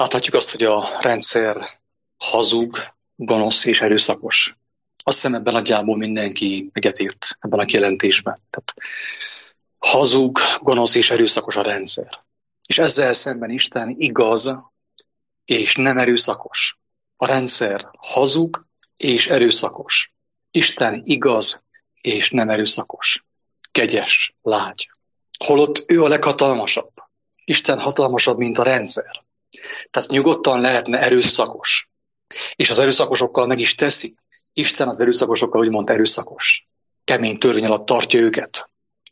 Láthatjuk azt, hogy a rendszer hazug, gonosz és erőszakos. Azt hiszem, ebben nagyjából mindenki egyetért ebben a kijelentésben. Tehát hazug, gonosz és erőszakos a rendszer. És ezzel szemben Isten igaz és nem erőszakos. A rendszer hazug és erőszakos. Isten igaz és nem erőszakos. Kegyes, lágy. Holott ő a leghatalmasabb. Isten hatalmasabb, mint a rendszer. Tehát nyugodtan lehetne erőszakos. És az erőszakosokkal meg is teszi. Isten az erőszakosokkal úgymond erőszakos. Kemény törvény alatt tartja őket.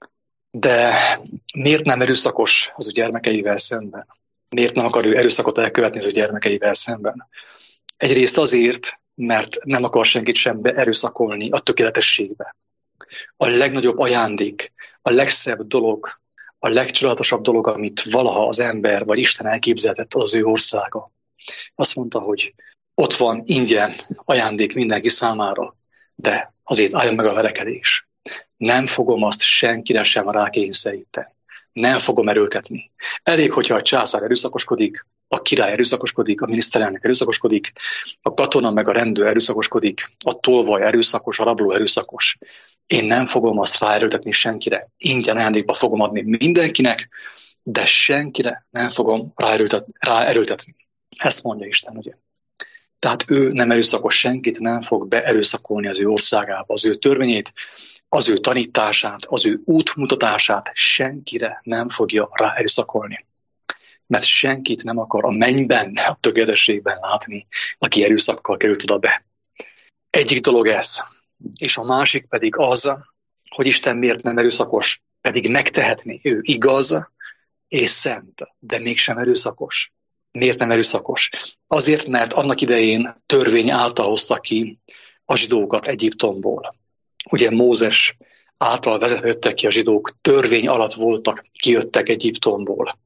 De miért nem erőszakos az ő gyermekeivel szemben? Miért nem akar ő erőszakot elkövetni az ő gyermekeivel szemben? Egyrészt azért, mert nem akar senkit sem beerőszakolni a tökéletességbe. A legnagyobb ajándék, a legszebb dolog, a legcsodálatosabb dolog, amit valaha az ember vagy Isten elképzeltett, az ő országa. Azt mondta, hogy ott van ingyen ajándék mindenki számára, de azért álljon meg a verekedés. Nem fogom azt senkire sem rákényszeríteni. Nem fogom erőltetni. Elég, hogyha a császár erőszakoskodik, a király erőszakoskodik, a miniszterelnök erőszakoskodik, a katona meg a rendőr erőszakoskodik, a tolvaj erőszakos, a rabló erőszakos. Én nem fogom azt ráerőltetni senkire. Ingyen ajándékba fogom adni mindenkinek, de senkire nem fogom ráerőltetni. Ezt mondja Isten, ugye? Tehát ő nem erőszakos, senkit nem fog beerőszakolni az ő országába, az ő törvényét, az ő tanítását, az ő útmutatását senkire nem fogja ráerőszakolni. Mert senkit nem akar a mennyben, a tökéletességben látni, aki erőszakkal került oda be. Egyik dolog ez. És a másik pedig az, hogy Isten miért nem erőszakos, pedig megtehetné. Ő igaz és szent, de mégsem erőszakos. Miért nem erőszakos? Azért, mert annak idején törvény által hozta ki a zsidókat Egyiptomból. Ugye Mózes által vezettek ki a zsidók, törvény alatt voltak, kijöttek Egyiptomból.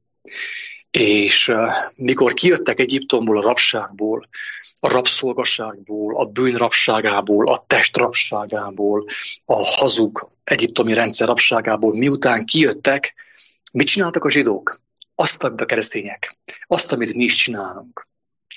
És mikor kijöttek Egyiptomból, a rabságból, a rabszolgasságból, a bűn rabságából, a test rabságából, a hazug egyiptomi rendszer rabságából, miután kijöttek, mit csináltak a zsidók? Azt, amit a keresztények, azt, amit mi is csinálunk.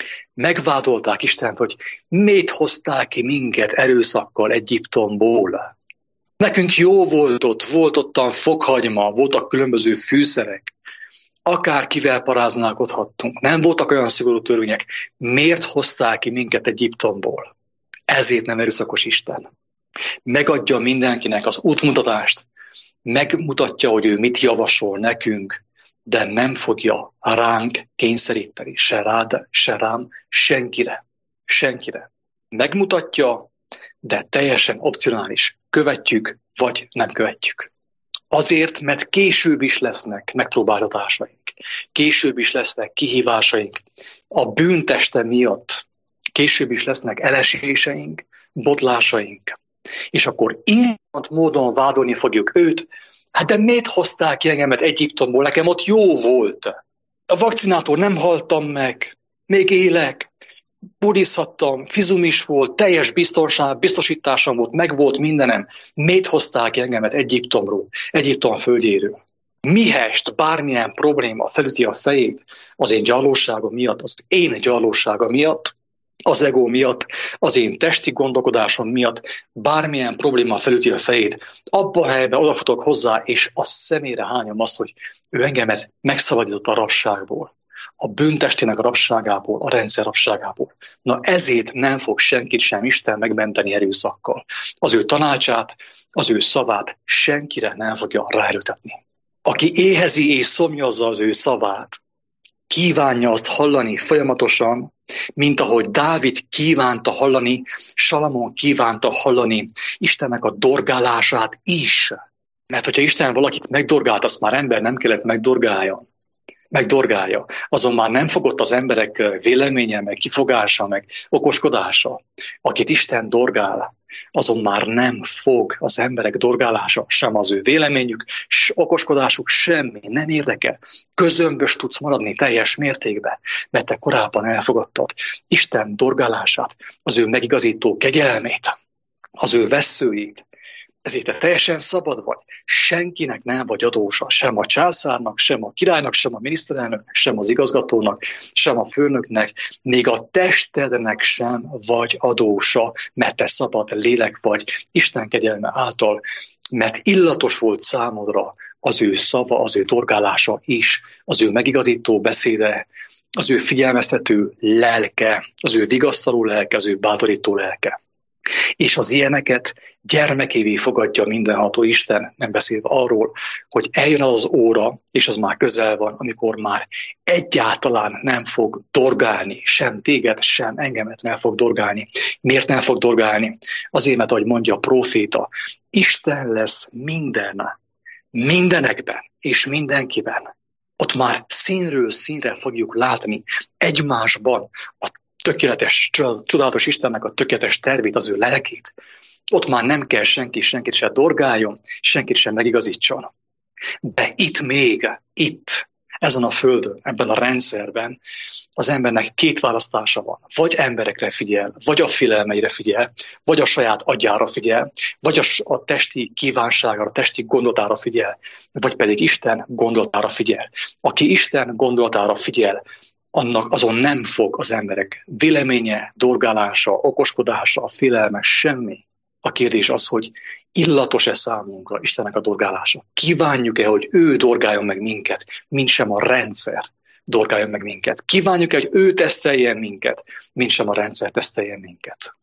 Megvádolták Istent, hogy miért hozták ki minket erőszakkal Egyiptomból. Nekünk jó volt ottan fokhagyma, voltak különböző fűszerek, akárkivel paráználkodhattunk. Nem voltak olyan szigorú törvények. Miért hozták ki minket Egyiptomból? Ezért nem erőszakos Isten. Megadja mindenkinek az útmutatást, megmutatja, hogy ő mit javasol nekünk, de nem fogja ránk kényszeríteni, se rád, se rám, senkire. Senkire. Megmutatja, de teljesen opcionális. Követjük, vagy nem követjük. Azért, mert később is lesznek megpróbáltatásaink. Később is lesznek kihívásaink. A bűnteste miatt később is lesznek eleséseink, botlásaink. És akkor ilyen módon vádolni fogjuk őt, hát de miért hozták ki engemet Egyiptomból? Nekem ott jó volt. A vakcinától nem haltam meg, még élek, buddhizhattam, fizum is volt, teljes biztosításom volt, meg volt mindenem. Miért hozták ki engemet Egyiptomról, Egyiptom földjéről? Mihest bármilyen probléma felüti a fejét az én gyarlóságom miatt, az én gyarlóságom miatt, az ego miatt, az én testi gondolkodásom miatt, bármilyen probléma felüti a fejét, abban a helyben odafutok hozzá, és a szemére hányom azt, hogy ő engemet megszabadított a rabságból, a bűntestének a rabságából, a rendszer rabságából. Na ezért nem fog senkit sem Isten megmenteni erőszakkal. Az ő tanácsát, az ő szavát senkire nem fogja ráerőltetni. Aki éhezi és szomjazza az ő szavát, kívánja azt hallani folyamatosan, mint ahogy Dávid kívánta hallani, Salamon kívánta hallani Istennek a dorgálását is. Mert hogyha Isten valakit megdorgált, azt már ember nem kellett megdorgálja. Azon már nem fogott az emberek véleménye, meg kifogása, meg okoskodása. Akit Isten dorgál, azon már nem fog az emberek dorgálása, sem az ő véleményük, okoskodásuk, semmi, nem érdekel. Közömbös tudsz maradni teljes mértékben, mert te korábban elfogadtad Isten dorgálását, az ő megigazító kegyelmét, az ő vesszőjét, ezért te teljesen szabad vagy. Senkinek nem vagy adósa, sem a császárnak, sem a királynak, sem a miniszterelnöknek, sem az igazgatónak, sem a főnöknek, még a testednek sem vagy adósa, mert te szabad lélek vagy Isten kegyelme által, mert illatos volt számodra az ő szava, az ő dorgálása is, az ő megigazító beszéde, az ő figyelmeztető lelke, az ő vigasztaló lelke, az ő bátorító lelke. És az ilyeneket gyermekévé fogadja mindenható Isten, nem beszélve arról, hogy eljön az óra, és az már közel van, amikor már egyáltalán nem fog dorgálni, sem téged, sem engemet nem fog dorgálni. Miért nem fog dorgálni? Azért, mert ahogy mondja a próféta, Isten lesz mindenekben és mindenkiben. Ott már színről színre fogjuk látni egymásban a tökéletes, csodálatos Istennek a tökéletes tervét, az ő lelkét. Ott már nem kell senkit se dorgáljon, senkit sem megigazítson. De itt, ezen a földön, ebben a rendszerben az embernek két választása van. Vagy emberekre figyel, vagy a félelmeire figyel, vagy a saját agyára figyel, vagy a testi kívánságára, a testi gondolatára figyel, vagy pedig Isten gondolatára figyel. Aki Isten gondolatára figyel, azon nem fog az emberek véleménye, dorgálása, okoskodása, félelme, semmi. A kérdés az, hogy illatos-e számunkra Istennek a dorgálása? Kívánjuk-e, hogy ő dorgáljon meg minket, mint sem a rendszer dorgáljon meg minket? Kívánjuk-e, hogy ő teszteljen minket, mint sem a rendszer teszteljen minket?